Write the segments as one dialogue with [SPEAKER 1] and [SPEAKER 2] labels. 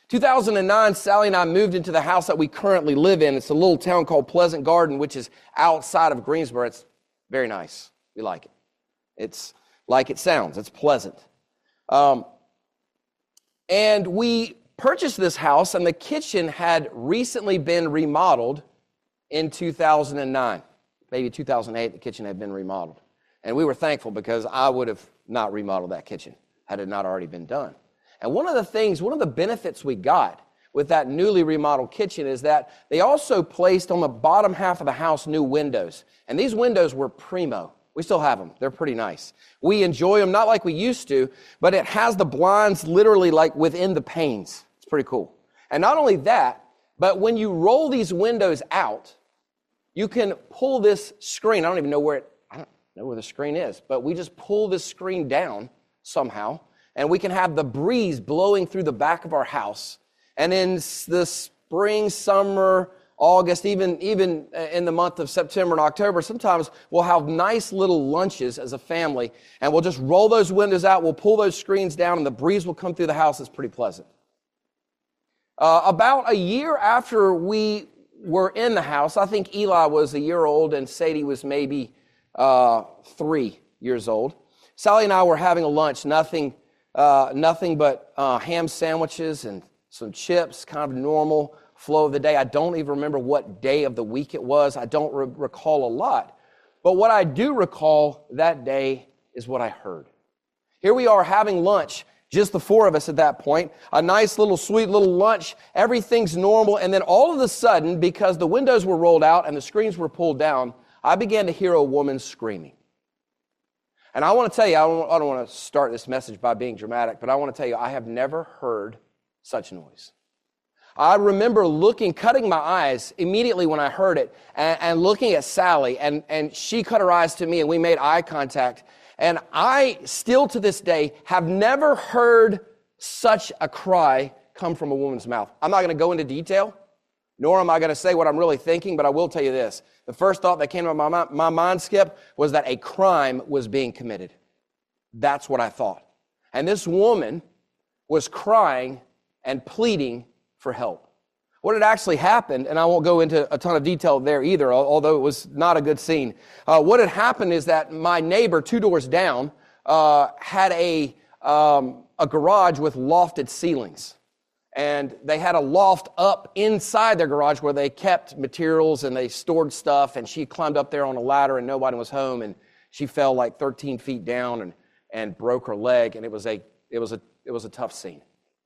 [SPEAKER 1] 2009, Sally and I moved into the house that we currently live in. It's a little town called Pleasant Garden, which is outside of Greensboro. It's very nice. We like it. It's like it sounds. It's pleasant. And we purchased this house, and the kitchen had recently been remodeled in 2009. Maybe 2008, the kitchen had been remodeled. And we were thankful because I would have not remodeled that kitchen had it not already been done. And one of the benefits we got with that newly remodeled kitchen is that they also placed on the bottom half of the house new windows. And these windows were primo. We still have them. They're pretty nice. We enjoy them, not like we used to, but it has the blinds literally like within the panes. It's pretty cool. And not only that, but when you roll these windows out, you can pull this screen. I don't know where the screen is, but we just pull this screen down somehow, and we can have the breeze blowing through the back of our house. And in the spring, summer, August, even in the month of September and October, sometimes we'll have nice little lunches as a family, and we'll just roll those windows out, we'll pull those screens down, and the breeze will come through the house. It's pretty pleasant. About a year after we were in the house, I think Eli was a year old and Sadie was maybe 3 years old. Sally and I were having a lunch, nothing but ham sandwiches and some chips, kind of normal flow of the day. I don't even remember what day of the week it was. I don't recall a lot. But what I do recall that day is what I heard. Here we are having lunch, just the four of us at that point, a nice little sweet little lunch. Everything's normal. And then all of a sudden, because the windows were rolled out and the screens were pulled down, I began to hear a woman screaming. And I want to tell you, I don't want to start this message by being dramatic, but I want to tell you, I have never heard such noise. I remember cutting my eyes immediately when I heard it, and looking at Sally, and she cut her eyes to me, and we made eye contact. And I still to this day have never heard such a cry come from a woman's mouth. I'm not going to go into detail, nor am I going to say what I'm really thinking, but I will tell you this. The first thought that came to my mind, Skip, was that a crime was being committed. That's what I thought. And this woman was crying and pleading for help. What had actually happened, and I won't go into a ton of detail there either, although it was not a good scene. What had happened is that my neighbor, 2 doors down, had a garage with lofted ceilings. And they had a loft up inside their garage where they kept materials and they stored stuff. And she climbed up there on a ladder and nobody was home. And she fell like 13 feet down and broke her leg. And it was a tough scene.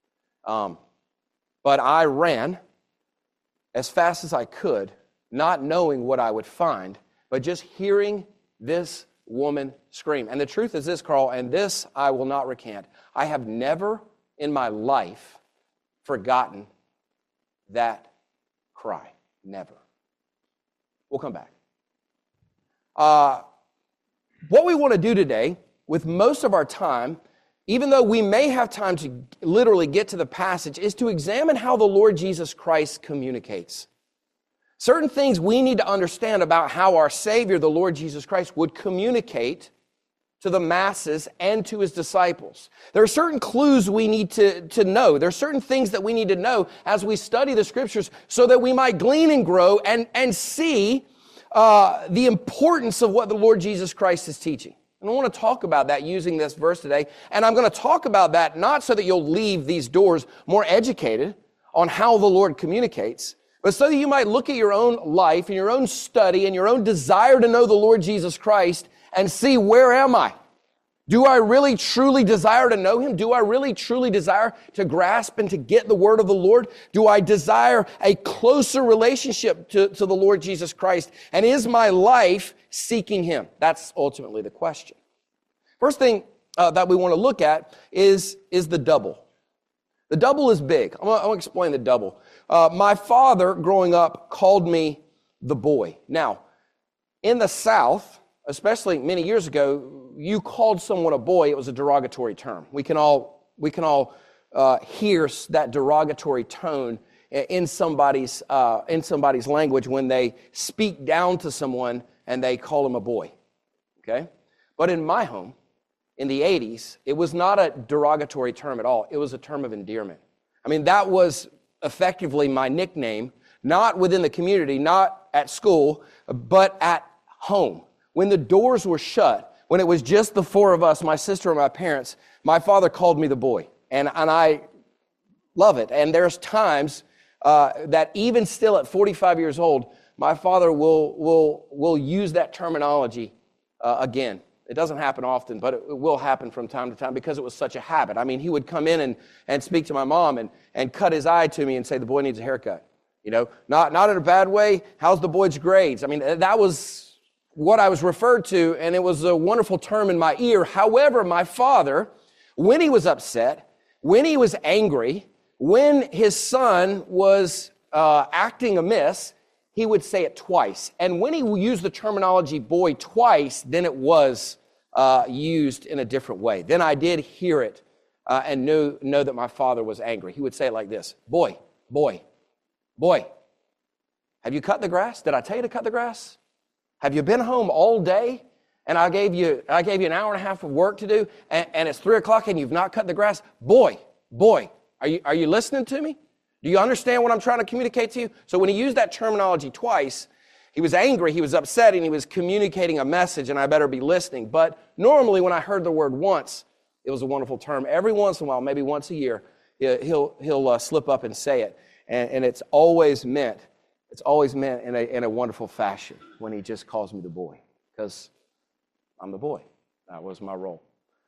[SPEAKER 1] But I ran as fast as I could, not knowing what I would find, but just hearing this woman scream. And the truth is this, Carl, and this I will not recant. I have never in my life forgotten that cry. Never. We'll come back. What we want to do today, with most of our time, even though we may have time to literally get to the passage, is to examine how the Lord Jesus Christ communicates. Certain things we need to understand about how our Savior, the Lord Jesus Christ, would communicate to the masses and to his disciples. There are certain clues we need to know. There are certain things that we need to know as we study the Scriptures so that we might glean and grow and see the importance of what the Lord Jesus Christ is teaching. And I want to talk about that using this verse today. And I'm going to talk about that not so that you'll leave these doors more educated on how the Lord communicates, but so that you might look at your own life and your own study and your own desire to know the Lord Jesus Christ and see, where am I? Do I really truly desire to know him? Do I really truly desire to grasp and to get the word of the Lord? Do I desire a closer relationship to the Lord Jesus Christ? And is my life seeking him? That's ultimately the question. First thing that we want to look at is the double. The double is big. I want to explain the double. My father, growing up, called me the boy. Now, in the South, especially many years ago, you called someone a boy, it was a derogatory term. We can all hear that derogatory tone in somebody's language when they speak down to someone and they call him a boy. Okay? But in my home, in the 80s, it was not a derogatory term at all. It was a term of endearment. I mean, that was effectively my nickname, not within the community, not at school, but at home. When the doors were shut, when it was just the four of us, my sister and my parents, my father called me the boy. And I love it. And there's times that even still at 45 years old, my father will use that terminology again. It doesn't happen often, but it will happen from time to time because it was such a habit. I mean, he would come in and speak to my mom and cut his eye to me and say, the boy needs a haircut. You know, not in a bad way. How's the boy's grades? I mean, that was what I was referred to, and it was a wonderful term in my ear. However, my father, when he was upset, when he was angry, when his son was acting amiss, he would say it twice. And when he used the terminology boy twice, then it was used in a different way. Then I did hear it and know that my father was angry. He would say it like this: boy, boy, boy, have you cut the grass? Did I tell you to cut the grass? Have you been home all day and I gave you an hour and a half of work to do and it's 3 o'clock and you've not cut the grass? Boy, are you listening to me? Do you understand what I'm trying to communicate to you? So when he used that terminology twice, he was angry, he was upset, and he was communicating a message, and I better be listening. But normally when I heard the word once, it was a wonderful term. Every once in a while, maybe once a year, he'll slip up and say it. And it's always meant in a wonderful fashion when he just calls me the boy, because I'm the boy. That was my role.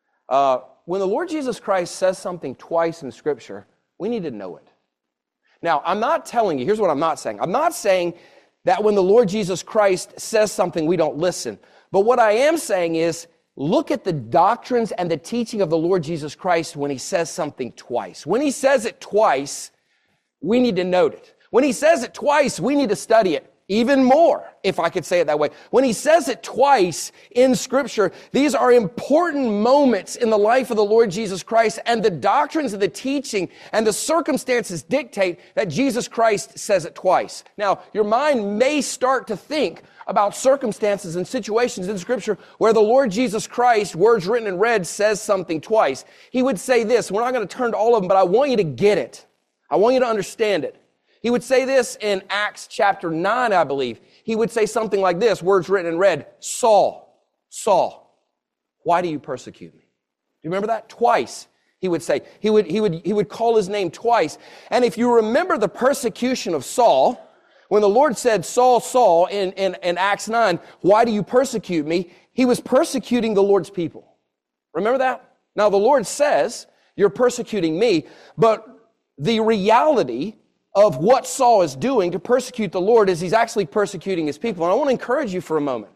[SPEAKER 1] When the Lord Jesus Christ says something twice in Scripture, we need to know it. Now, I'm not telling you, here's what I'm not saying. I'm not saying that when the Lord Jesus Christ says something, we don't listen. But what I am saying is, look at the doctrines and the teaching of the Lord Jesus Christ when he says something twice. When he says it twice, we need to note it. When he says it twice, we need to study it even more, if I could say it that way. When he says it twice in Scripture, these are important moments in the life of the Lord Jesus Christ, and the doctrines of the teaching and the circumstances dictate that Jesus Christ says it twice. Now, your mind may start to think about circumstances and situations in Scripture where the Lord Jesus Christ, words written in red, says something twice. He would say this. We're not going to turn to all of them, but I want you to get it. I want you to understand it. He would say this in Acts chapter 9, I believe. He would say something like this, words written in red: Saul, Saul, why do you persecute me? Do you remember that? Twice, he would say. He would call his name twice. And if you remember the persecution of Saul, when the Lord said, Saul, Saul, in Acts 9, why do you persecute me? He was persecuting the Lord's people. Remember that? Now, the Lord says, you're persecuting me, but the reality of what Saul is doing to persecute the Lord is he's actually persecuting his people. And I want to encourage you for a moment.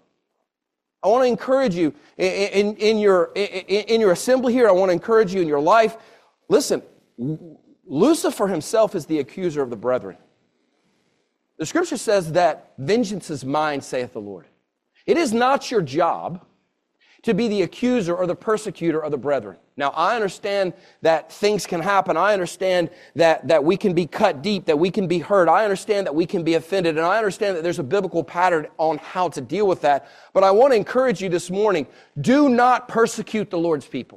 [SPEAKER 1] I want to encourage you in your assembly here. I want to encourage you in your life. Listen, Lucifer himself is the accuser of the brethren. The Scripture says that vengeance is mine, saith the Lord. It is not your job to be the accuser or the persecutor of the brethren. Now, I understand that things can happen. I understand that we can be cut deep, that we can be hurt. I understand that we can be offended, and I understand that there's a biblical pattern on how to deal with that. But I want to encourage you this morning, do not persecute the Lord's people.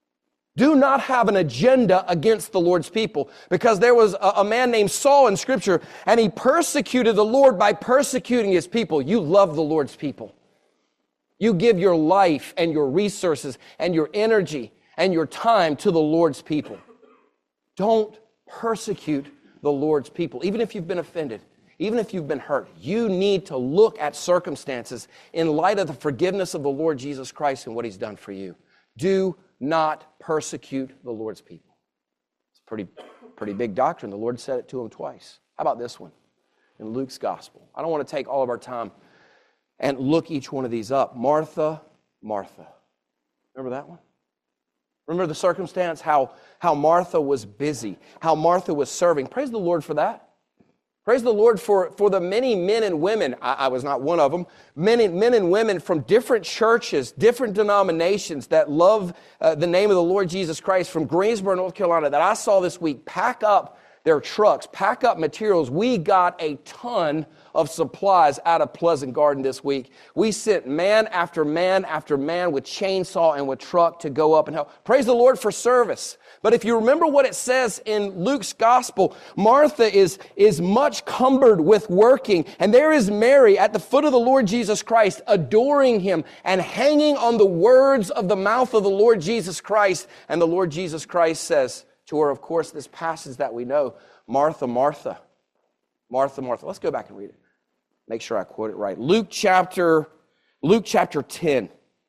[SPEAKER 1] Do not have an agenda against the Lord's people, because there was a man named Saul in Scripture, and he persecuted the Lord by persecuting his people. You love the Lord's people. You give your life and your resources and your energy and your time to the Lord's people. Don't persecute the Lord's people, even if you've been offended, even if you've been hurt. You need to look at circumstances in light of the forgiveness of the Lord Jesus Christ and what he's done for you. Do not persecute the Lord's people. It's a pretty big doctrine. The Lord said it to him twice. How about this one in Luke's gospel? I don't want to take all of our time and look each one of these up. Martha, Martha. Remember that one? Remember the circumstance, how Martha was busy, how Martha was serving. Praise the Lord for that. Praise the Lord for the many men and women, I was not one of them, men and women from different churches, different denominations that love the name of the Lord Jesus Christ from Greensboro, North Carolina, that I saw this week pack up their trucks, pack up materials. We got a ton of supplies out of Pleasant Garden this week. We sent man after man after man with chainsaw and with truck to go up and help. Praise the Lord for service. But if you remember what it says in Luke's gospel, Martha is much cumbered with working. And there is Mary at the foot of the Lord Jesus Christ, adoring him and hanging on the words of the mouth of the Lord Jesus Christ. And the Lord Jesus Christ says to her, of course, this passage that we know, Martha, Martha, Martha, Martha. Let's go back and read it. Make sure I quote it right. Luke chapter 10.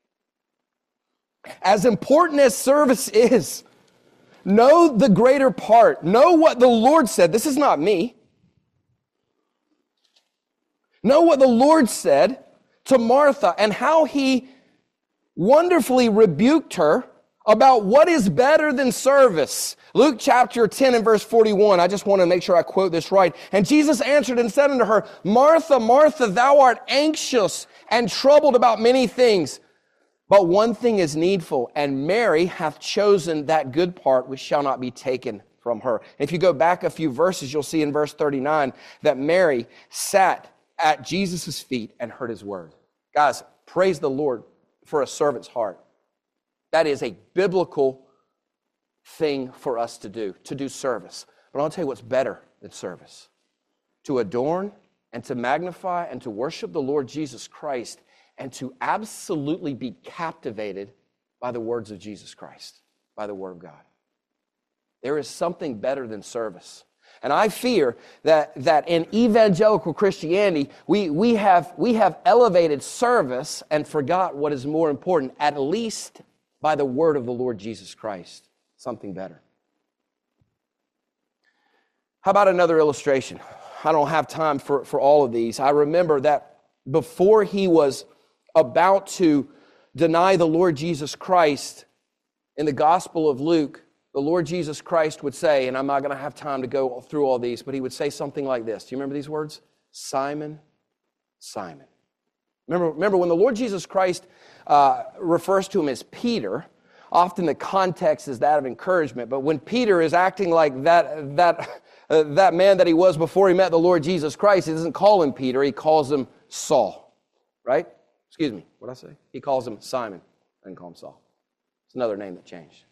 [SPEAKER 1] As important as service is, know the greater part. Know what the Lord said. This is not me. Know what the Lord said to Martha and how he wonderfully rebuked her about what is better than service. Luke chapter 10 and verse 41. I just want to make sure I quote this right. And Jesus answered and said unto her, Martha, Martha, thou art anxious and troubled about many things. But one thing is needful, and Mary hath chosen that good part which shall not be taken from her. If you go back a few verses, you'll see in verse 39 that Mary sat at Jesus' feet and heard his word. Guys, praise the Lord for a servant's heart. That is a biblical thing for us to do service. But I'll tell you what's better than service. To adorn and to magnify and to worship the Lord Jesus Christ and to absolutely be captivated by the words of Jesus Christ, by the Word of God. There is something better than service. And I fear that in evangelical Christianity, we have elevated service and forgot what is more important, at least by the word of the Lord Jesus Christ. Something better. How about another illustration? I don't have time for all of these. I remember that before he was about to deny the Lord Jesus Christ in the Gospel of Luke, the Lord Jesus Christ would say, and I'm not going to have time to go through all these, but he would say something like this. Do you remember these words? Simon, Simon. Remember when the Lord Jesus Christ refers to him as Peter, often the context is that of encouragement, but when Peter is acting like that man that he was before he met the Lord Jesus Christ, he doesn't call him Peter, he calls him Saul, right? Excuse me, what did I say? He calls him Simon. I didn't call him Saul. It's another name that changed.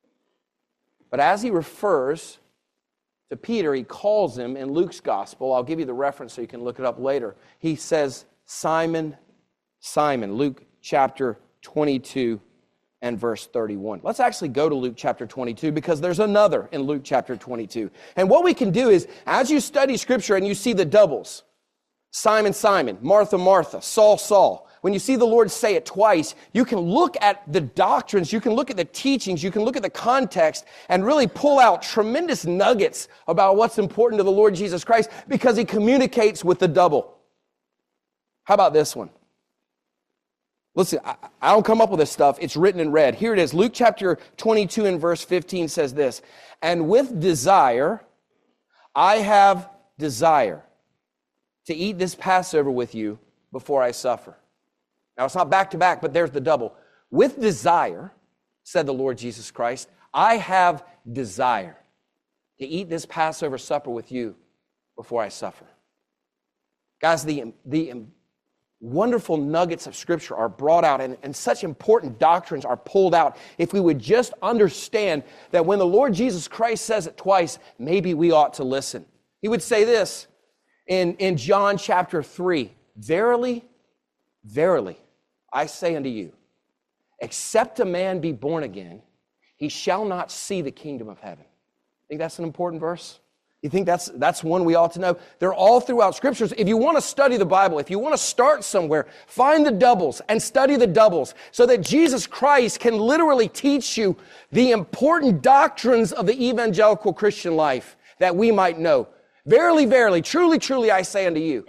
[SPEAKER 1] But as he refers to Peter, he calls him in Luke's gospel. I'll give you the reference so you can look it up later. He says, Simon, Simon. Luke chapter 22 and verse 31. Let's actually go to Luke chapter 22 because there's another in Luke chapter 22. And what we can do is, as you study Scripture and you see the doubles, Simon, Simon, Martha, Martha, Saul, Saul, when you see the Lord say it twice, you can look at the doctrines, you can look at the teachings, you can look at the context and really pull out tremendous nuggets about what's important to the Lord Jesus Christ because he communicates with the double. How about this one? Listen, I don't come up with this stuff. It's written in red. Here it is. Luke chapter 22 and verse 15 says this, and with desire, I have desire to eat this Passover with you before I suffer. Now, it's not back to back, but there's the double. With desire, said the Lord Jesus Christ, I have desire to eat this Passover supper with you before I suffer. Guys, the wonderful nuggets of Scripture are brought out and such important doctrines are pulled out. If we would just understand that when the Lord Jesus Christ says it twice, maybe we ought to listen. He would say this in John chapter 3, verily, verily, I say unto you, except a man be born again, he shall not see the kingdom of heaven. Think that's an important verse? You think that's one we ought to know? They're all throughout Scriptures. If you want to study the Bible, if you want to start somewhere, find the doubles and study the doubles so that Jesus Christ can literally teach you the important doctrines of the evangelical Christian life that we might know. Verily, verily, truly, truly, I say unto you,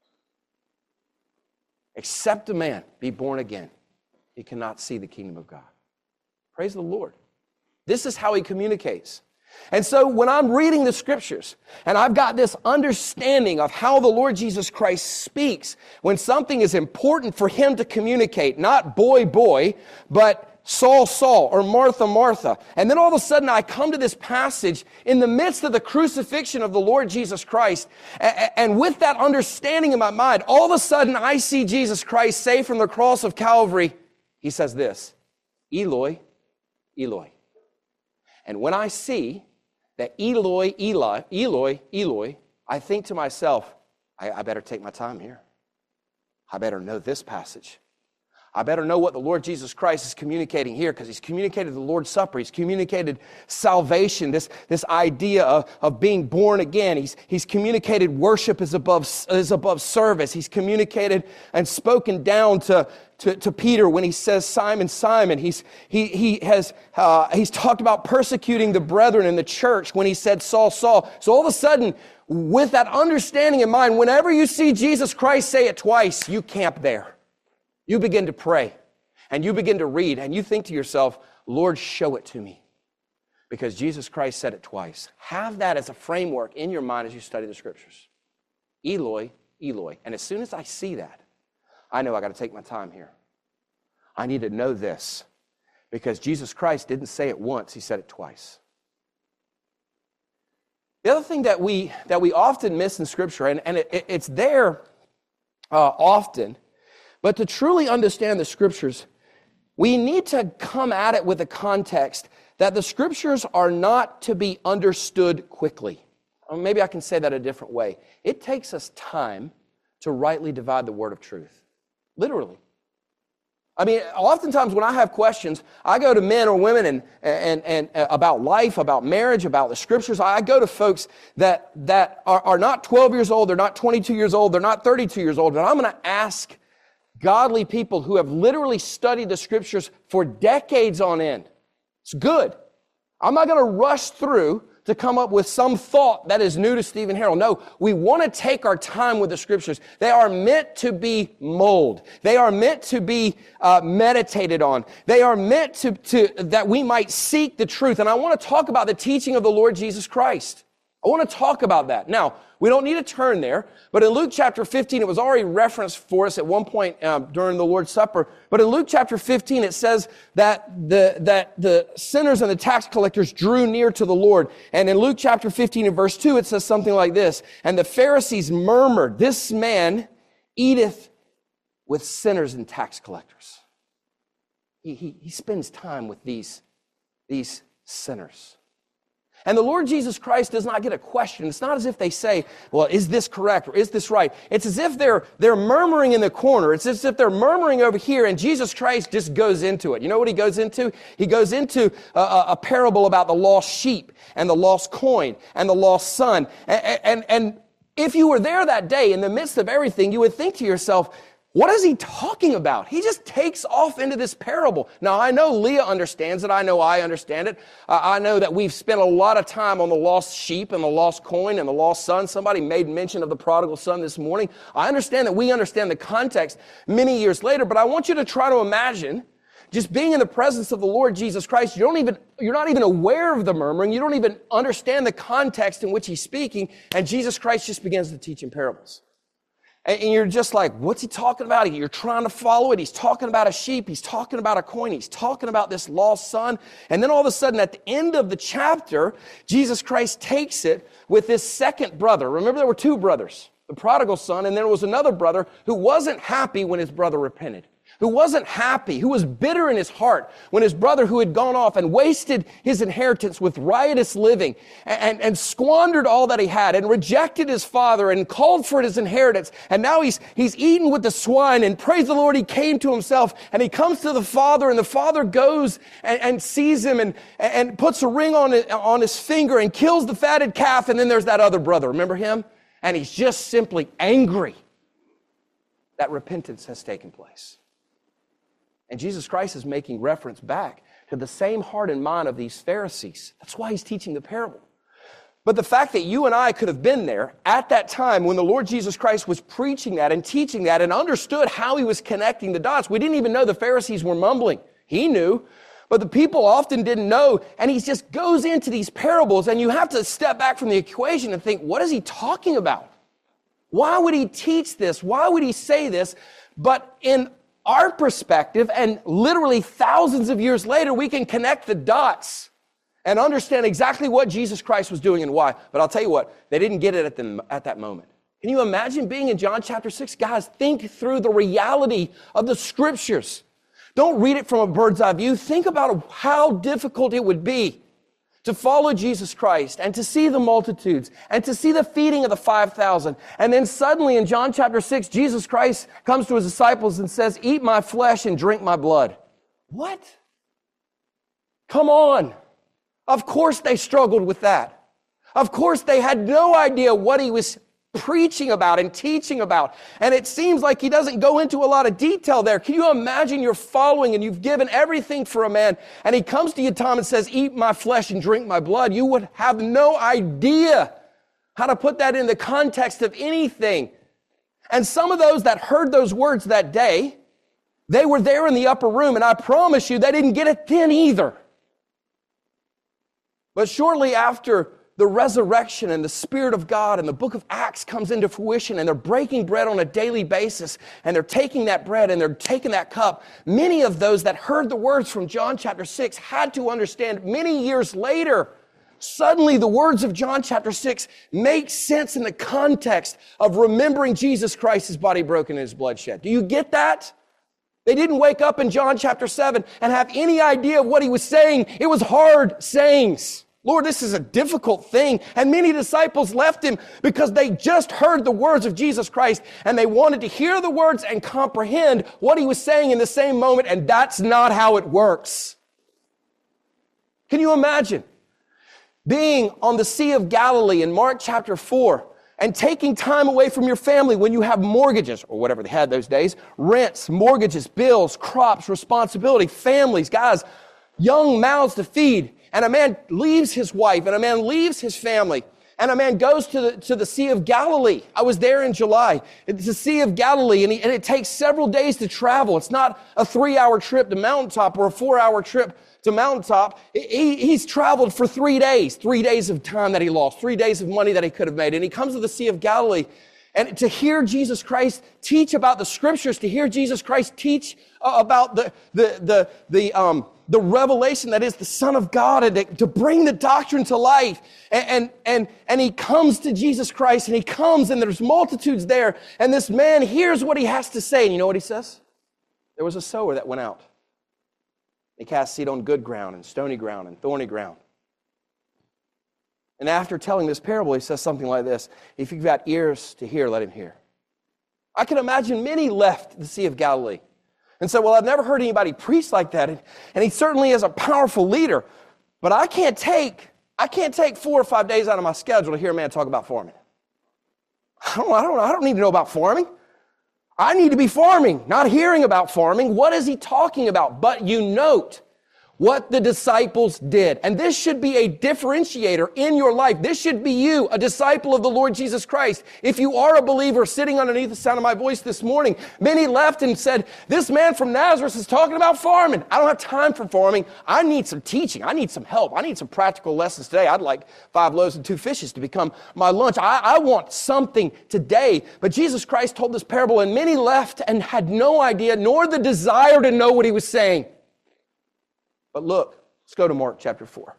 [SPEAKER 1] except a man be born again, he cannot see the kingdom of God. Praise the Lord. This is how he communicates. And so when I'm reading the Scriptures and I've got this understanding of how the Lord Jesus Christ speaks, when something is important for him to communicate, not boy, but Saul, Saul, or Martha, Martha. And then all of a sudden I come to this passage in the midst of the crucifixion of the Lord Jesus Christ. And with that understanding in my mind, all of a sudden I see Jesus Christ say from the cross of Calvary, he says this, Eloi, Eloi. And when I see that Eloi, Eli, Eloi, Eloi, I think to myself, I better take my time here. I better know this passage. I better know what the Lord Jesus Christ is communicating here, because he's communicated the Lord's Supper. He's communicated salvation, this idea of being born again. He's communicated worship is above service. He's communicated and spoken down to Peter when he says, Simon, Simon. He's talked about persecuting the brethren in the church when he said, Saul, Saul. So all of a sudden, with that understanding in mind, whenever you see Jesus Christ say it twice, you camp there. You begin to pray, and you begin to read, and you think to yourself, Lord, show it to me. Because Jesus Christ said it twice. Have that as a framework in your mind as you study the Scriptures. Eloi, Eloi. And as soon as I see that, I know I got to take my time here. I need to know this, because Jesus Christ didn't say it once, he said it twice. The other thing that we often miss in Scripture, and it's there often, but to truly understand the Scriptures, we need to come at it with a context that the Scriptures are not to be understood quickly. Or maybe I can say that a different way. It takes us time to rightly divide the word of truth. Literally. I mean, oftentimes when I have questions, I go to men or women and about life, about marriage, about the Scriptures. I go to folks that are not 12 years old, they're not 22 years old, they're not 32 years old, but I'm going to ask godly people who have literally studied the Scriptures for decades on end. It's good. I'm not going to rush through to come up with some thought that is new to Stephen Harrell. No, we want to take our time with the Scriptures. They are meant to be molded. They are meant to be meditated on. They are meant to that we might seek the truth. And I want to talk about the teaching of the Lord Jesus Christ. I want to talk about that. Now, we don't need to turn there, but in Luke chapter 15, it was already referenced for us at one point during the Lord's Supper. But in Luke chapter 15, it says that the sinners and the tax collectors drew near to the Lord. And in Luke chapter 15 and verse 2, it says something like this. And the Pharisees murmured, this man eateth with sinners and tax collectors. He spends time with these sinners. And the Lord Jesus Christ does not get a question. It's not as if they say, well, is this correct or is this right? It's as if they're murmuring in the corner. It's as if they're murmuring over here, and Jesus Christ just goes into it. You know what he goes into? He goes into a parable about the lost sheep and the lost coin and the lost son. And if you were there that day in the midst of everything, you would think to yourself, what is he talking about? He just takes off into this parable. Now, I know Leah understands it. I know I understand it. I know that we've spent a lot of time on the lost sheep and the lost coin and the lost son. Somebody made mention of the prodigal son this morning. I understand that we understand the context many years later, but I want you to try to imagine just being in the presence of the Lord Jesus Christ. You're not even aware of the murmuring. You don't even understand the context in which he's speaking, and Jesus Christ just begins to teach in parables. And you're just like, what's he talking about? You're trying to follow it. He's talking about a sheep. He's talking about a coin. He's talking about this lost son. And then all of a sudden, at the end of the chapter, Jesus Christ takes it with this second brother. Remember, there were two brothers, the prodigal son, and there was another brother who wasn't happy when his brother repented. Who wasn't happy, who was bitter in his heart when his brother who had gone off and wasted his inheritance with riotous living and squandered all that he had and rejected his father and called for his inheritance. And now he's eaten with the swine, and praise the Lord, he came to himself, and he comes to the father, and the father goes and sees him and puts a ring on his finger and kills the fatted calf. And then there's that other brother. Remember him? And he's just simply angry that repentance has taken place. And Jesus Christ is making reference back to the same heart and mind of these Pharisees. That's why he's teaching the parable. But the fact that you and I could have been there at that time when the Lord Jesus Christ was preaching that and teaching that and understood how he was connecting the dots. We didn't even know the Pharisees were mumbling. He knew, but the people often didn't know. And he just goes into these parables, and you have to step back from the equation and think, what is he talking about? Why would he teach this? Why would he say this? But in our perspective, and literally thousands of years later, we can connect the dots and understand exactly what Jesus Christ was doing and why. But I'll tell you what, they didn't get it at that moment. Can you imagine being in John chapter 6? Guys, think through the reality of the Scriptures. Don't read it from a bird's eye view. Think about how difficult it would be to follow Jesus Christ and to see the multitudes and to see the feeding of the 5,000. And then suddenly in John chapter 6, Jesus Christ comes to his disciples and says, "Eat my flesh and drink my blood." What? Come on. Of course they struggled with that. Of course they had no idea what he was preaching about and teaching about. And it seems like he doesn't go into a lot of detail there. Can you imagine you're following and you've given everything for a man, and he comes to you, Tom, and says, "Eat my flesh and drink my blood"? You would have no idea how to put that in the context of anything. And some of those that heard those words that day, they were there in the upper room, and I promise you, they didn't get it then either. But shortly after the resurrection and the Spirit of God and the book of Acts comes into fruition, and they're breaking bread on a daily basis, and they're taking that bread and they're taking that cup, many of those that heard the words from John chapter 6 had to understand many years later, suddenly the words of John chapter 6 make sense in the context of remembering Jesus Christ's body broken and his blood shed. Do you get that? They didn't wake up in John chapter 7 and have any idea of what he was saying. It was hard sayings. Lord, this is a difficult thing. And many disciples left him because they just heard the words of Jesus Christ, and they wanted to hear the words and comprehend what he was saying in the same moment, and that's not how it works. Can you imagine being on the Sea of Galilee in Mark chapter 4 and taking time away from your family when you have mortgages, or whatever they had those days, rents, mortgages, bills, crops, responsibility, families, guys, young mouths to feed. And a man leaves his wife, and a man leaves his family, and a man goes to the Sea of Galilee. I was there in July. It's the Sea of Galilee, and it takes several days to travel. It's not a 3-hour trip to Mountaintop or a 4-hour trip to Mountaintop. He's traveled for 3 days of time that he lost, 3 days of money that he could have made. And he comes to the Sea of Galilee, and to hear Jesus Christ teach about the Scriptures, to hear Jesus Christ teach about the revelation that is the Son of God, and to bring the doctrine to life. And he comes to Jesus Christ, and he comes, and there's multitudes there, and this man hears what he has to say. And you know what he says? There was a sower that went out. He cast seed on good ground and stony ground and thorny ground. And after telling this parable, he says something like this: "If you've got ears to hear, let him hear." I can imagine many left the Sea of Galilee and said, "Well, I've never heard anybody preach like that." And he certainly is a powerful leader, but I can't take 4 or 5 days out of my schedule to hear a man talk about farming. I don't need to know about farming. I need to be farming, not hearing about farming. What is he talking about? But you note what the disciples did. And this should be a differentiator in your life. This should be you, a disciple of the Lord Jesus Christ. If you are a believer sitting underneath the sound of my voice this morning, many left and said, "This man from Nazareth is talking about farming. I don't have time for farming. I need some teaching. I need some help. I need some practical lessons today. I'd like 5 loaves and 2 fishes to become my lunch. I want something today." But Jesus Christ told this parable, and many left and had no idea, nor the desire to know what he was saying. But look, let's go to Mark chapter 4.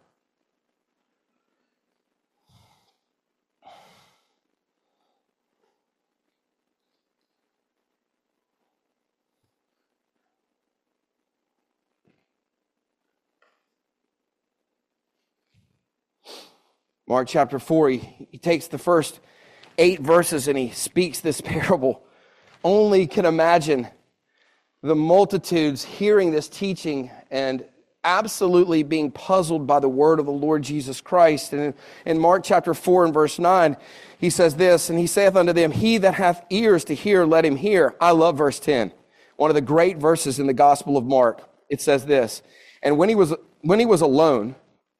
[SPEAKER 1] Mark chapter 4, he takes the first 8 verses and he speaks this parable. Only can imagine the multitudes hearing this teaching and absolutely being puzzled by the word of the Lord Jesus Christ. And in Mark chapter 4 and verse 9, he says this, "And he saith unto them, He that hath ears to hear, let him hear." I love verse 10, one of the great verses in the Gospel of Mark. It says this, "And when he was alone,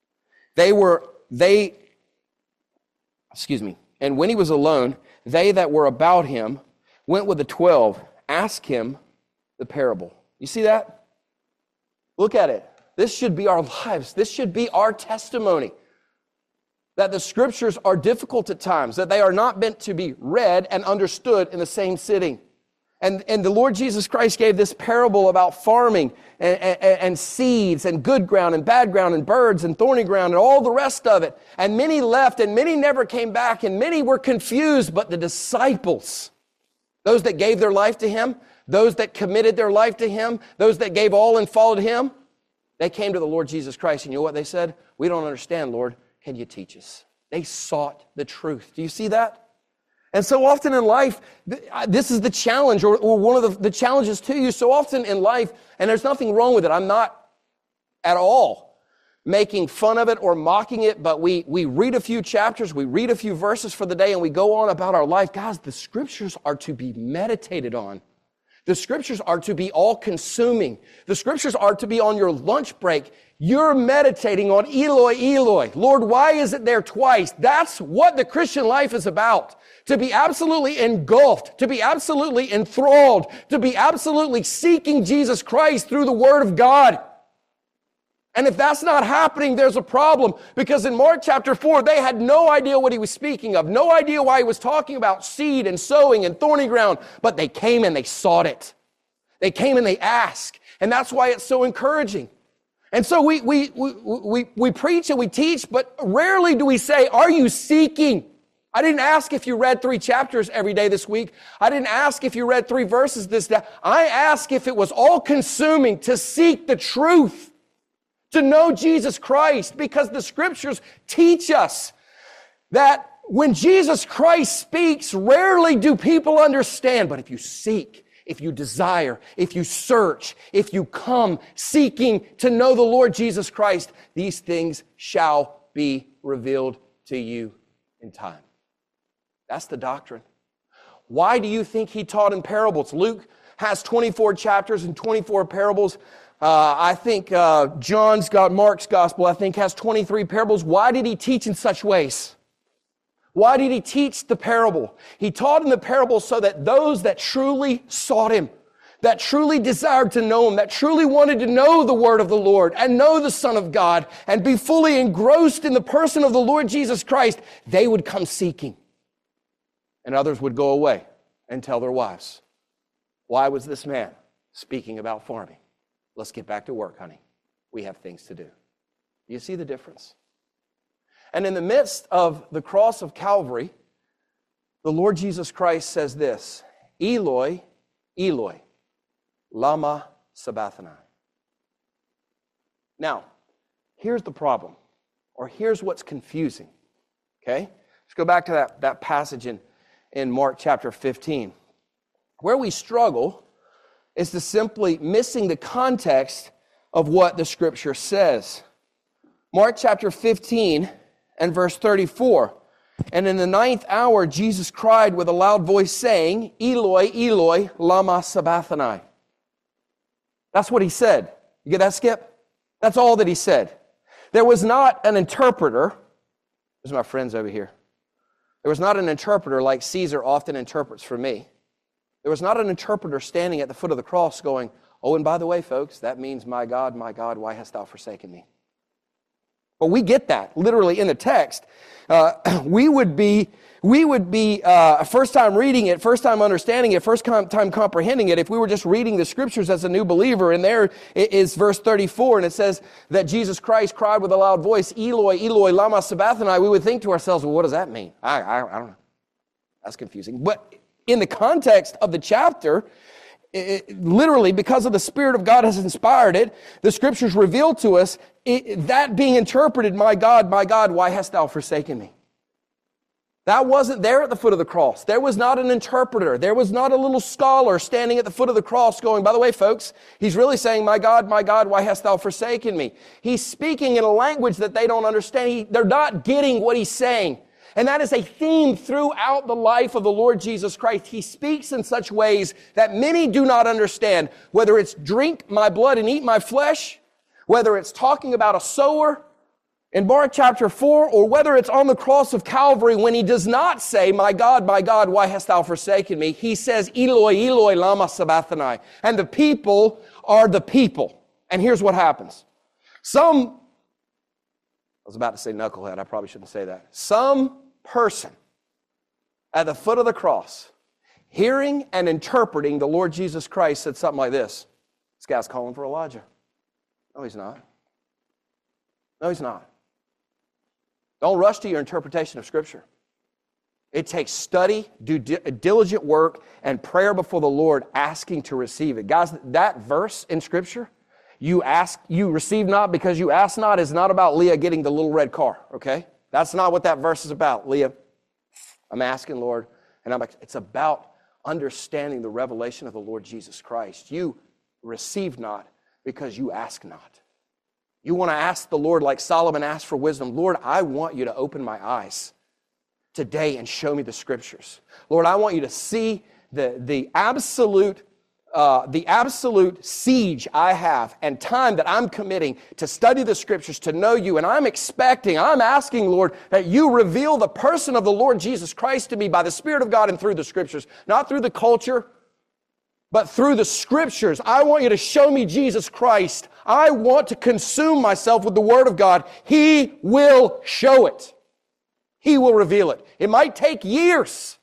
[SPEAKER 1] and when he was alone, they that were about him went with the 12, asked him the parable." You see that? Look at it. This should be our lives. This should be our testimony. That the Scriptures are difficult at times, that they are not meant to be read and understood in the same sitting. And the Lord Jesus Christ gave this parable about farming and seeds and good ground and bad ground and birds and thorny ground and all the rest of it. And many left and many never came back and many were confused. But the disciples, those that gave their life to Him, those that committed their life to Him, those that gave all and followed Him, they came to the Lord Jesus Christ. And you know what they said? We don't understand, Lord. Can you teach us? They sought the truth. Do you see that? And so often in life, this is the challenge, or one of the challenges to you. So often in life, and there's nothing wrong with it. I'm not at all making fun of it or mocking it, but we read a few chapters, we read a few verses for the day, and we go on about our life. Guys, the Scriptures are to be meditated on. The Scriptures are to be all-consuming. The Scriptures are to be on your lunch break. You're meditating on Eloi, Eloi. Lord, why is it there twice? That's what the Christian life is about. To be absolutely engulfed, to be absolutely enthralled, to be absolutely seeking Jesus Christ through the Word of God. And if that's not happening, there's a problem. Because in Mark chapter 4, they had no idea what he was speaking of, no idea why he was talking about seed and sowing and thorny ground, but they came and they sought it. They came and they asked. And that's why it's so encouraging. And so we preach and we teach, but rarely do we say, are you seeking? I didn't ask if you read 3 chapters every day this week. I didn't ask if you read 3 verses this day. I asked if it was all-consuming to seek the truth, to know Jesus Christ, because the Scriptures teach us that when Jesus Christ speaks, rarely do people understand. But if you seek, if you desire, if you search, if you come seeking to know the Lord Jesus Christ, these things shall be revealed to you in time. That's the doctrine. Why do you think he taught in parables? Luke has 24 chapters and 24 parables. I think Mark's gospel, I think, has 23 parables. Why did he teach in such ways? Why did he teach the parable? He taught in the parable so that those that truly sought him, that truly desired to know him, that truly wanted to know the word of the Lord and know the Son of God and be fully engrossed in the person of the Lord Jesus Christ, they would come seeking. And others would go away and tell their wives, why was this man speaking about farming? Let's get back to work, honey. We have things to do. You see the difference? And in the midst of the cross of Calvary, the Lord Jesus Christ says this, Eloi, Eloi, lama sabachthani. Now, here's the problem, or here's what's confusing, okay? Let's go back to that passage in Mark chapter 15. Where we struggle is to simply missing the context of what the Scripture says. Mark chapter 15 and verse 34. And in the 9th hour, Jesus cried with a loud voice, saying, Eloi, Eloi, lama sabachthani. That's what he said. You get that, Skip? That's all that he said. There was not an interpreter. There's my friends over here. There was not an interpreter like Caesar often interprets for me. There was not an interpreter standing at the foot of the cross going, oh, and by the way, folks, that means, my God, why hast thou forsaken me? But we get that literally in the text. We would be first time reading it, first time understanding it, first time comprehending it, if we were just reading the Scriptures as a new believer. And there is verse 34, and it says that Jesus Christ cried with a loud voice, Eloi, Eloi, lama sabachthani. We would think to ourselves, well, what does that mean? I don't know. That's confusing. But in the context of the chapter, literally, because of the Spirit of God has inspired it, the Scriptures reveal to us that being interpreted, my God, why hast thou forsaken me? That wasn't there at the foot of the cross. There was not an interpreter. There was not a little scholar standing at the foot of the cross going, by the way, folks, he's really saying, my God, why hast thou forsaken me? He's speaking in a language that they don't understand. They're not getting what he's saying. And that is a theme throughout the life of the Lord Jesus Christ. He speaks in such ways that many do not understand, whether it's drink my blood and eat my flesh, whether it's talking about a sower in Mark chapter 4, or whether it's on the cross of Calvary when he does not say, my God, why hast thou forsaken me? He says, Eloi, Eloi, lama sabachthani. And the people are the people. And here's what happens. I was about to say knucklehead. I probably shouldn't say that. Some person at the foot of the cross hearing and interpreting the Lord Jesus Christ, said something like this. This guy's calling for Elijah. No, he's not. No, he's not. Don't rush to your interpretation of Scripture. It takes study, diligent work, and prayer before the Lord, asking to receive it. Guys, that verse in Scripture, you receive not because you ask not, is not about Leah getting the little red car, okay? That's not what that verse is about. Leah, I'm asking, Lord, and it's about understanding the revelation of the Lord Jesus Christ. You receive not because you ask not. You want to ask the Lord like Solomon asked for wisdom. Lord, I want you to open my eyes today and show me the Scriptures. Lord, I want you to see the absolute siege I have and time that I'm committing to study the Scriptures, to know you. And I'm asking, Lord, that you reveal the person of the Lord Jesus Christ to me by the Spirit of God and through the Scriptures. Not through the culture, but through the Scriptures. I want you to show me Jesus Christ. I want to consume myself with the Word of God. He will show it. He will reveal it. It might take years.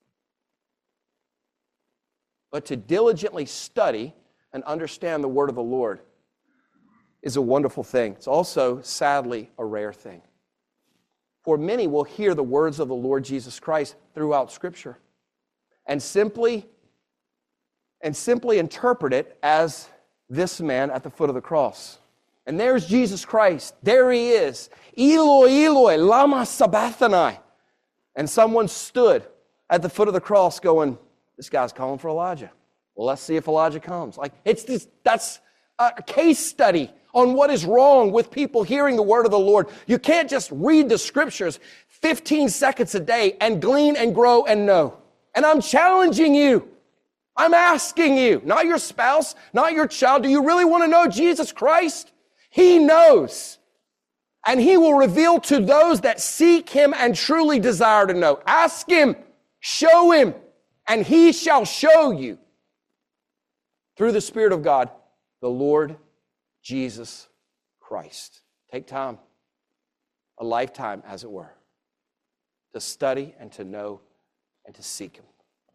[SPEAKER 1] But to diligently study and understand the Word of the Lord is a wonderful thing. It's also, sadly, a rare thing. For many will hear the words of the Lord Jesus Christ throughout Scripture and simply interpret it as this man at the foot of the cross. And there's Jesus Christ. There he is. Eloi, Eloi, lama sabachthani. And someone stood at the foot of the cross going, this guy's calling for Elijah. Well, let's see if Elijah comes. That's a case study on what is wrong with people hearing the word of the Lord. You can't just read the Scriptures 15 seconds a day and glean and grow and know. And I'm challenging you. I'm asking you, not your spouse, not your child, do you really want to know Jesus Christ? He knows. And He will reveal to those that seek Him and truly desire to know. Ask Him, show Him, and He shall show you through the Spirit of God, the Lord Jesus Christ. Take time, a lifetime as it were, to study and to know and to seek Him.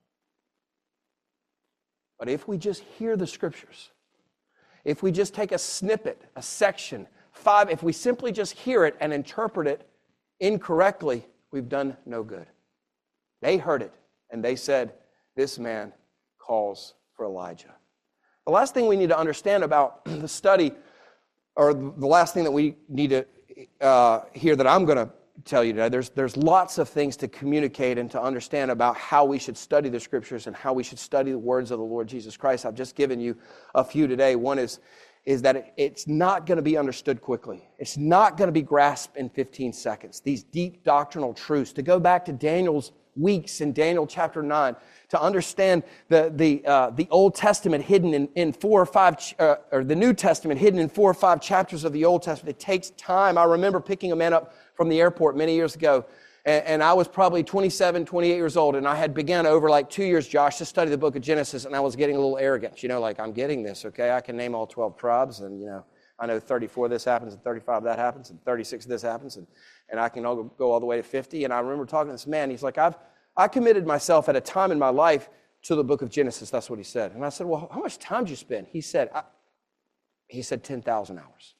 [SPEAKER 1] But if we just hear the Scriptures, if we just take a snippet, a section, if we simply just hear it and interpret it incorrectly, we've done no good. They heard it, and they said, this man calls for Elijah. The last thing we need to understand about the study, or the last thing that we need to hear that I'm going to tell you today, there's lots of things to communicate and to understand about how we should study the Scriptures and how we should study the words of the Lord Jesus Christ. I've just given you a few today. One is that it's not going to be understood quickly. It's not going to be grasped in 15 seconds. These deep doctrinal truths. To go back to Daniel's weeks in Daniel chapter 9, to understand the Old Testament hidden in 4 or 5, or the New Testament hidden in 4 or 5 chapters of the Old Testament. It takes time. I remember picking a man up from the airport many years ago, and I was probably 27, 28 years old, and I had begun over like 2 years, Josh, to study the book of Genesis, and I was getting a little arrogant. Like, I'm getting this, okay? I can name all 12 tribes, and, I know 34 this happens, and 35 that happens, and 36 this happens, and I can go all the way to 50. And I remember talking to this man. He's like, I committed myself at a time in my life to the book of Genesis. That's what he said. And I said, well, how much time did you spend? He said 10,000 hours.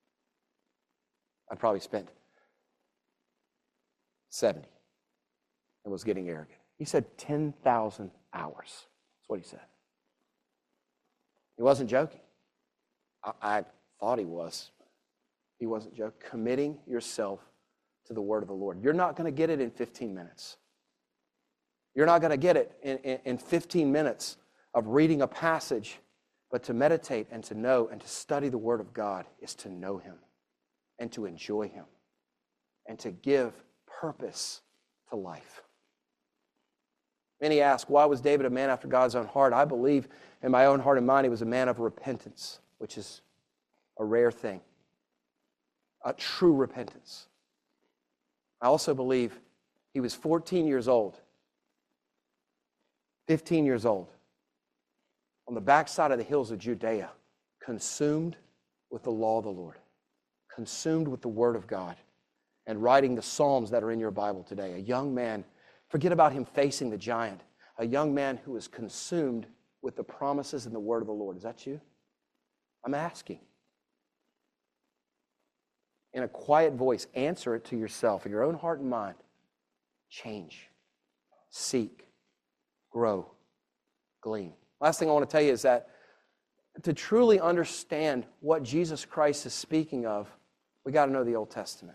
[SPEAKER 1] I probably spent 70 and was getting arrogant. He said 10,000 hours. That's what he said. He wasn't joking. I thought he was. He wasn't joking. Committing yourself to the word of the Lord. You're not going to get it in 15 minutes. You're not going to get it in 15 minutes of reading a passage, but to meditate and to know and to study the Word of God is to know Him and to enjoy Him and to give purpose to life. Many ask, why was David a man after God's own heart? I believe in my own heart and mind he was a man of repentance, which is a rare thing, a true repentance. I also believe he was 14 years old, 15 years old, on the backside of the hills of Judea, consumed with the law of the Lord, consumed with the Word of God, and writing the Psalms that are in your Bible today. A young man, forget about him facing the giant, a young man who is consumed with the promises and the word of the Lord. Is that you? I'm asking. In a quiet voice, answer it to yourself, in your own heart and mind. Change. Seek. Grow. Glean. Last thing I want to tell you is that to truly understand what Jesus Christ is speaking of, we got to know the Old Testament.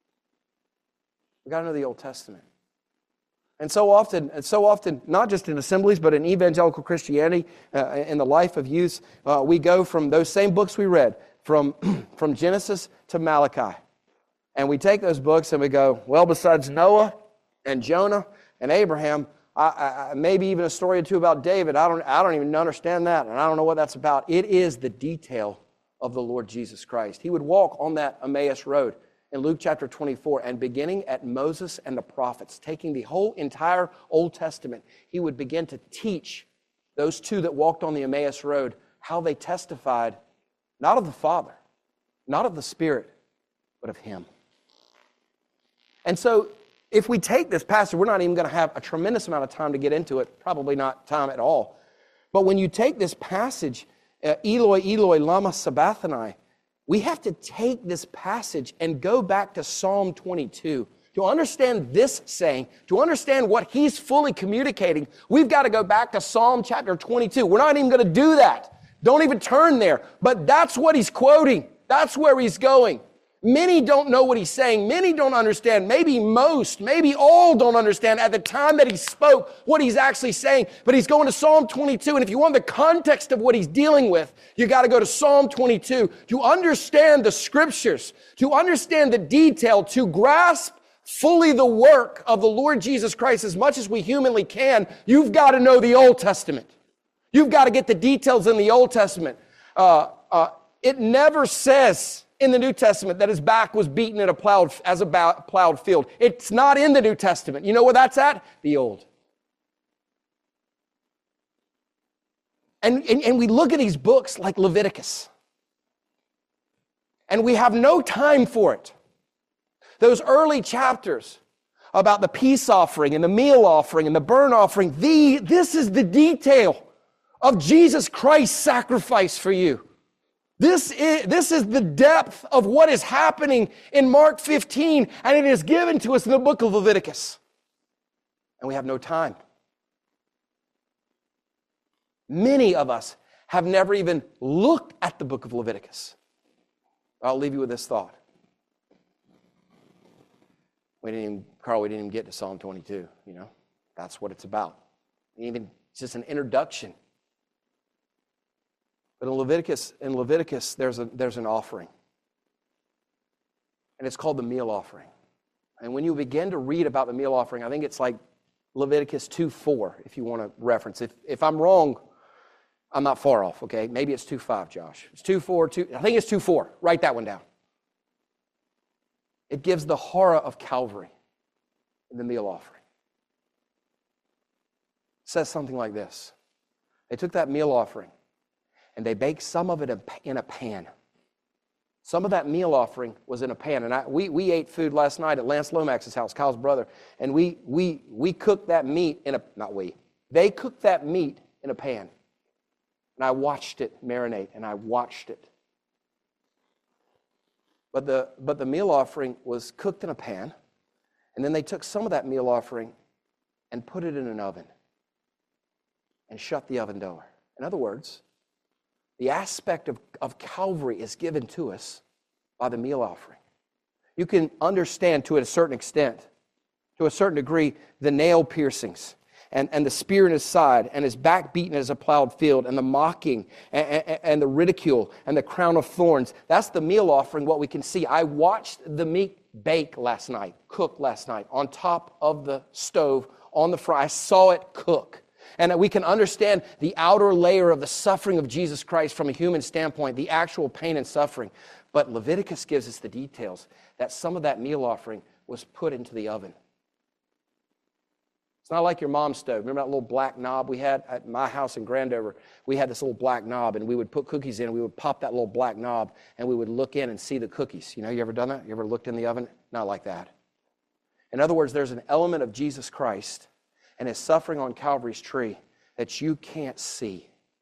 [SPEAKER 1] We got to know the Old Testament. And so often, not just in assemblies, but in evangelical Christianity, in the life of youth, we go from those same books we read, from Genesis to Malachi. And we take those books and we go, well, besides Noah and Jonah and Abraham, maybe even a story or two about David, I don't even understand that, and I don't know what that's about. It is the detail of the Lord Jesus Christ. He would walk on that Emmaus road in Luke chapter 24, and beginning at Moses and the prophets, taking the whole entire Old Testament, he would begin to teach those two that walked on the Emmaus road how they testified, not of the Father, not of the Spirit, but of Him. And so, if we take this passage, we're not even going to have a tremendous amount of time to get into it, probably not time at all. But when you take this passage, Eloi, Eloi, lama sabachthani, we have to take this passage and go back to Psalm 22. To understand this saying, to understand what he's fully communicating, we've got to go back to Psalm chapter 22. We're not even going to do that. Don't even turn there. But that's what he's quoting. That's where he's going. Many don't know what he's saying. Many don't understand. Maybe most, maybe all don't understand at the time that he spoke what he's actually saying. But he's going to Psalm 22. And if you want the context of what he's dealing with, you got to go to Psalm 22 to understand the scriptures, to understand the detail, to grasp fully the work of the Lord Jesus Christ as much as we humanly can. You've got to know the Old Testament. You've got to get the details in the Old Testament. It never says in the New Testament that his back was beaten in a plowed field. It's not in the New Testament. You know where that's at? The Old. And we look at these books like Leviticus, and we have no time for it. Those early chapters about the peace offering and the meal offering and the burnt offering, this is the detail of Jesus Christ's sacrifice for you. This is the depth of what is happening in Mark 15, and it is given to us in the book of Leviticus. And we have no time. Many of us have never even looked at the book of Leviticus. I'll leave you with this thought. Carl, we didn't even get to Psalm 22, you know. That's what it's about. It's just an introduction. But in Leviticus, there's an offering. And it's called the meal offering. And when you begin to read about the meal offering, I think it's like Leviticus 2:4, if you want to reference. If I'm wrong, I'm not far off, okay? Maybe it's 2:5, Josh. It's 2:4, I think it's 2:4. Write that one down. It gives the horror of Calvary in the meal offering. It says something like this. They took that meal offering, and they baked some of it in a pan. Some of that meal offering was in a pan. And we ate food last night at Lance Lomax's house, Kyle's brother. And we cooked that meat they cooked that meat in a pan. And I watched it marinate, and I watched it. But the meal offering was cooked in a pan. And then they took some of that meal offering and put it in an oven and shut the oven door. In other words, the aspect of Calvary is given to us by the meal offering. You can understand to a certain extent, to a certain degree, the nail piercings and the spear in his side and his back beaten as a plowed field and the mocking and the ridicule and the crown of thorns. That's the meal offering, what we can see. I watched the meat cook last night on top of the stove on the fry. I saw it cook. And that we can understand the outer layer of the suffering of Jesus Christ from a human standpoint, the actual pain and suffering. But Leviticus gives us the details that some of that meal offering was put into the oven. It's not like your mom's stove. Remember that little black knob we had at my house in Grandover? We had this little black knob, and we would put cookies in, and we would pop that little black knob, and we would look in and see the cookies. You know, you ever done that? You ever looked in the oven? Not like that. In other words, there's an element of Jesus Christ and his suffering on Calvary's tree that you can't see.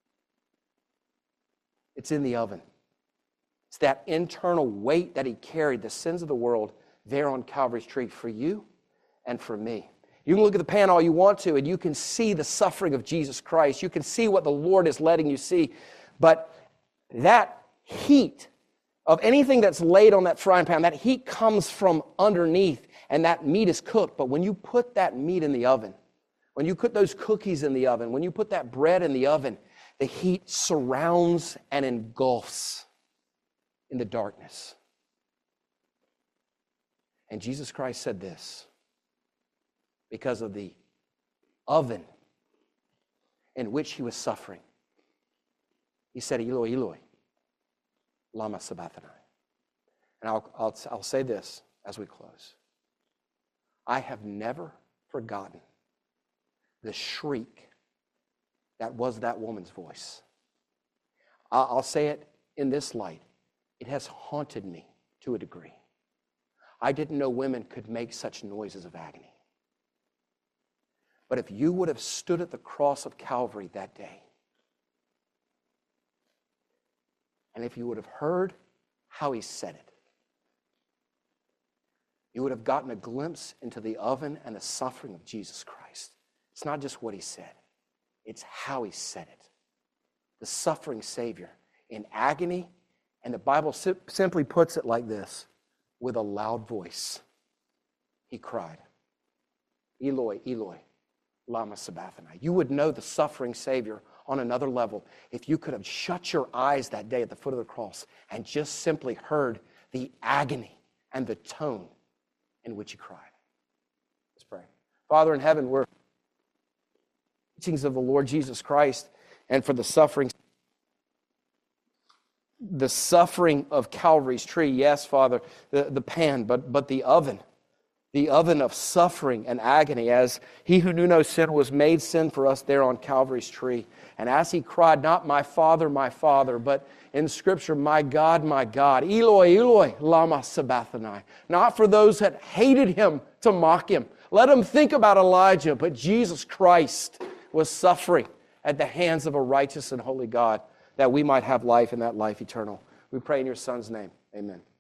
[SPEAKER 1] It's in the oven. It's that internal weight that he carried, the sins of the world, there on Calvary's tree for you and for me. You can look at the pan all you want to, and you can see the suffering of Jesus Christ. You can see what the Lord is letting you see. But that heat of anything that's laid on that frying pan, that heat comes from underneath, and that meat is cooked. But when you put that meat in the oven, when you put those cookies in the oven, when you put that bread in the oven, the heat surrounds and engulfs in the darkness. And Jesus Christ said this, because of the oven in which he was suffering. He said, Eloi, Eloi, lama sabachthani. And I'll say this as we close. I have never forgotten the shriek that was that woman's voice. I'll say it in this light. It has haunted me to a degree. I didn't know women could make such noises of agony. But if you would have stood at the cross of Calvary that day, and if you would have heard how he said it, you would have gotten a glimpse into the oven and the suffering of Jesus Christ. It's not just what he said, it's how he said it. The suffering Savior in agony, and the Bible simply puts it like this: with a loud voice, he cried, Eloi, Eloi, lama sabachthani. You would know the suffering Savior on another level if you could have shut your eyes that day at the foot of the cross and just simply heard the agony and the tone in which he cried. Let's pray. Father in heaven, we're teachings of the Lord Jesus Christ, and for the suffering of Calvary's tree. Yes, Father, the pan, but the oven of suffering and agony, as he who knew no sin was made sin for us there on Calvary's tree. And as he cried, not my Father, but in Scripture, my God, Eloi, Eloi, lama sabachthani. Not for those that hated him to mock him. Let them think about Elijah, but Jesus Christ was suffering at the hands of a righteous and holy God, that we might have life and that life eternal. We pray in your Son's name. Amen.